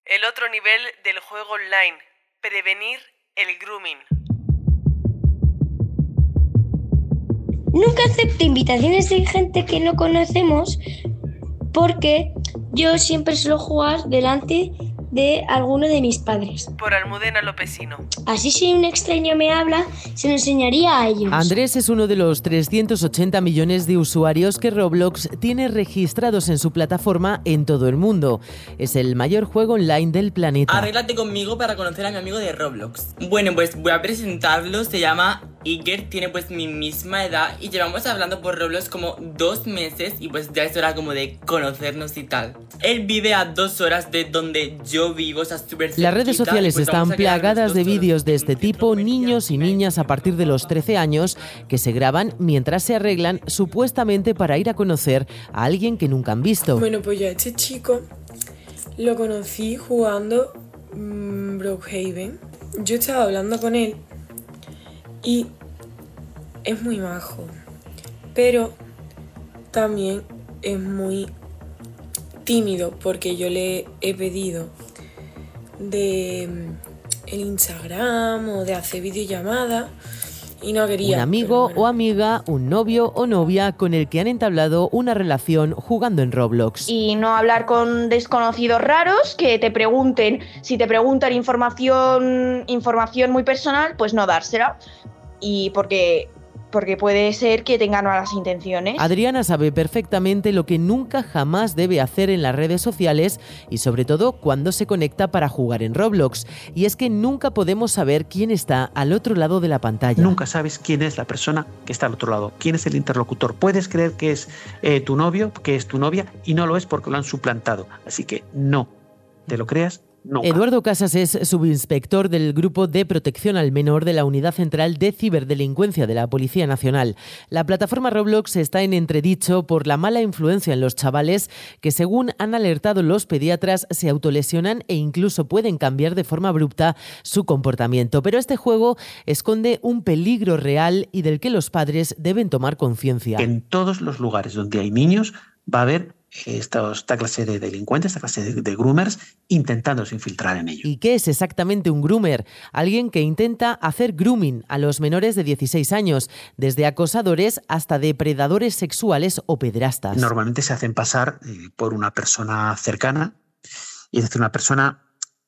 El otro nivel del juego online. Prevenir el grooming. Nunca acepto invitaciones de gente que no conocemos porque yo siempre suelo jugar delante de alguno de mis padres. Por Almudena Lopesino. Así si un extraño me habla, se lo enseñaría a ellos. Andrés es uno de los 380 millones de usuarios que Roblox tiene registrados en su plataforma en todo el mundo. Es el mayor juego online del planeta. Arréglate conmigo para conocer a mi amigo de Roblox. Bueno, pues voy a presentarlo, se llama Iker, tiene pues mi misma edad y llevamos hablando por Roblox como 2 meses y pues ya es hora como de conocernos y tal. Él vive a 2 horas de donde yo vivo, o sea, súper cerquita. Las redes sociales pues están plagadas de vídeos de en este un centro tipo, comercial. niños y niñas a partir de los 13 años que se graban mientras se arreglan supuestamente para ir a conocer a alguien que nunca han visto. Bueno, pues yo a este chico lo conocí jugando Brookhaven. Yo estaba hablando con él y es muy majo, pero también es muy tímido porque yo le he pedido de el Instagram o de hacer videollamada y no quería. Un amigo pero o amiga, un novio o novia con el que han entablado una relación jugando en Roblox. Y no hablar con desconocidos raros que te pregunten, si te preguntan información muy personal, pues no dársela. Y porque puede ser que tengan malas intenciones. Adriana sabe perfectamente lo que nunca jamás debe hacer en las redes sociales y sobre todo cuando se conecta para jugar en Roblox. Y es que nunca podemos saber quién está al otro lado de la pantalla. Nunca sabes quién es la persona que está al otro lado, quién es el interlocutor. Puedes creer que es tu novio, que es tu novia y no lo es porque lo han suplantado. Así que no te lo creas. Nunca. Eduardo Casas es subinspector del Grupo de Protección al Menor de la Unidad Central de Ciberdelincuencia de la Policía Nacional. La plataforma Roblox está en entredicho por la mala influencia en los chavales que, según han alertado los pediatras, se autolesionan e incluso pueden cambiar de forma abrupta su comportamiento. Pero este juego esconde un peligro real y del que los padres deben tomar conciencia. En todos los lugares donde hay niños va a haber esta clase de delincuentes, esta clase de groomers intentándose infiltrar en ello. ¿Y qué es exactamente un groomer? Alguien que intenta hacer grooming a los menores de 16 años, desde acosadores hasta depredadores sexuales o pederastas. Normalmente se hacen pasar por una persona cercana, y es decir, una persona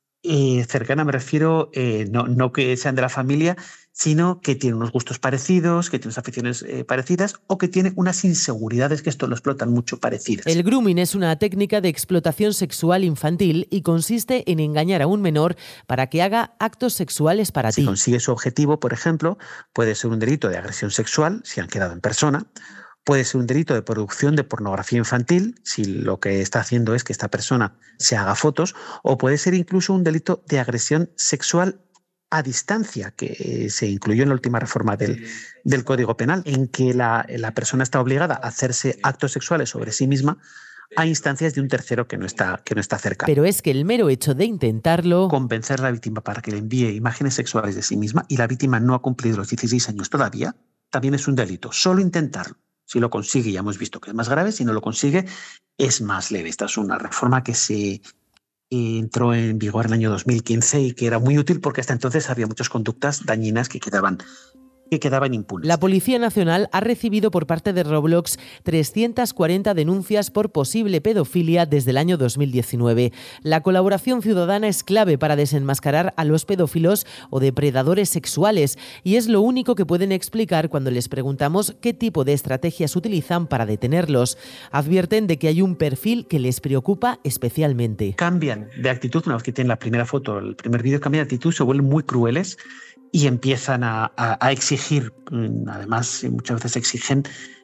cercana me refiero no que sean de la familia, sino que tiene unos gustos parecidos, que tiene unas aficiones parecidas o que tiene unas inseguridades que esto lo explotan mucho parecidas. El grooming es una técnica de explotación sexual infantil y consiste en engañar a un menor para que haga actos sexuales para ti. Si consigue su objetivo, por ejemplo, puede ser un delito de agresión sexual, si han quedado en persona. Puede ser un delito de producción de pornografía infantil, si lo que está haciendo es que esta persona se haga fotos, o puede ser incluso un delito de agresión sexual a distancia, que se incluyó en la última reforma del Código Penal, en que la persona está obligada a hacerse actos sexuales sobre sí misma a instancias de un tercero que no está cerca. Pero es que el mero hecho de intentarlo... Convencer a la víctima para que le envíe imágenes sexuales de sí misma y la víctima no ha cumplido los 16 años todavía, también es un delito. Solo intentarlo. Si lo consigue, ya hemos visto que es más grave. Si no lo consigue, es más leve. Esta es una reforma que entró en vigor en el año 2015 y que era muy útil porque hasta entonces había muchas conductas dañinas que quedaban impunes. La Policía Nacional ha recibido por parte de Roblox 340 denuncias por posible pedofilia desde el año 2019. La colaboración ciudadana es clave para desenmascarar a los pedófilos o depredadores sexuales y es lo único que pueden explicar cuando les preguntamos qué tipo de estrategias utilizan para detenerlos. Advierten de que hay un perfil que les preocupa especialmente. Cambian de actitud una vez que tienen la primera foto, el primer vídeo, cambian de actitud, se vuelven muy crueles y empiezan a exigir, además muchas veces exigen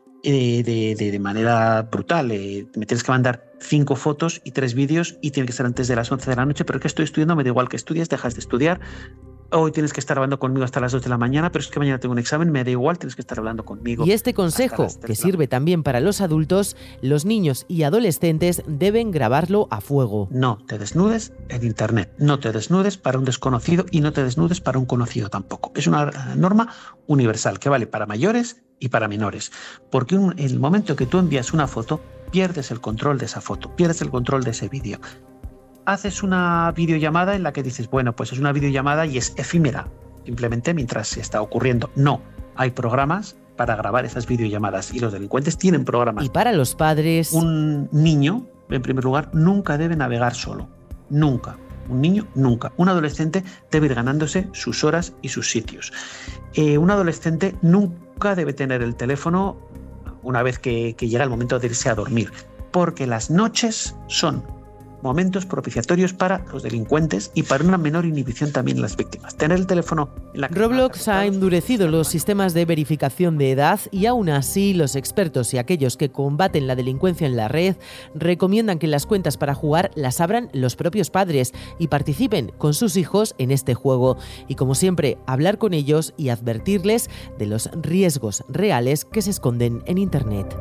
de manera brutal. Me tienes que mandar 5 fotos y 3 vídeos y tiene que ser antes de las 11 de la noche, pero que estoy estudiando, me da igual que estudies, dejas de estudiar. Hoy tienes que estar hablando conmigo hasta las 2 de la mañana, pero es que mañana tengo un examen, me da igual, tienes que estar hablando conmigo. Y este consejo, que sirve también para los adultos, los niños y adolescentes deben grabarlo a fuego. No te desnudes en internet, no te desnudes para un desconocido y no te desnudes para un conocido tampoco. Es una norma universal que vale para mayores y para menores, porque en el momento que tú envías una foto, pierdes el control de esa foto, pierdes el control de ese vídeo. haces una videollamada en la que dices, bueno, pues es una videollamada y es efímera, simplemente mientras se está ocurriendo. No, hay programas para grabar esas videollamadas y los delincuentes tienen programas. Y para los padres... Un niño, en primer lugar, nunca debe navegar solo. Nunca. Un niño, nunca. Un adolescente debe ir ganándose sus horas y sus sitios. Un adolescente nunca debe tener el teléfono una vez que llega el momento de irse a dormir, porque las noches son momentos propiciatorios para los delincuentes y para una menor inhibición también en las víctimas. Tener el teléfono en la Roblox ha endurecido los sistemas de verificación de edad y aún así los expertos y aquellos que combaten la delincuencia en la red recomiendan que las cuentas para jugar las abran los propios padres y participen con sus hijos en este juego. Y como siempre, hablar con ellos y advertirles de los riesgos reales que se esconden en Internet.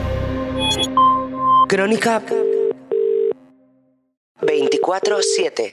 Crónica 24/7.